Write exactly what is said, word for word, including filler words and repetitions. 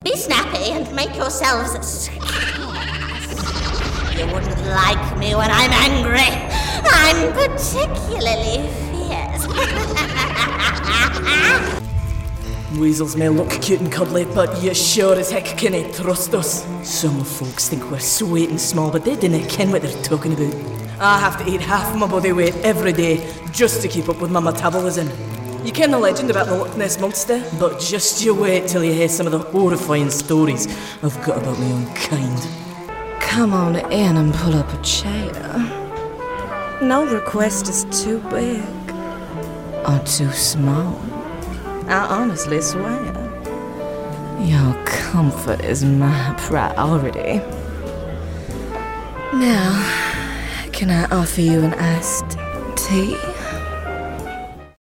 Be snappy and make yourselves scarce. You wouldn't like me when I'm angry. I'm particularly fierce. Weasels may look cute and cuddly, but you sure as heck can't trust us. Some folks think we're sweet and small, but they dinna ken what they're talking about. I have to eat half my body weight every day just to keep up with my metabolism. You ken the legend about the Loch Ness Monster, but just you wait till you hear some of the horrifying stories I've got about my own kind. Come on in and pull up a chair. No request is too big or too small. I honestly swear, your comfort is my priority. Now, can I offer you an iced tea?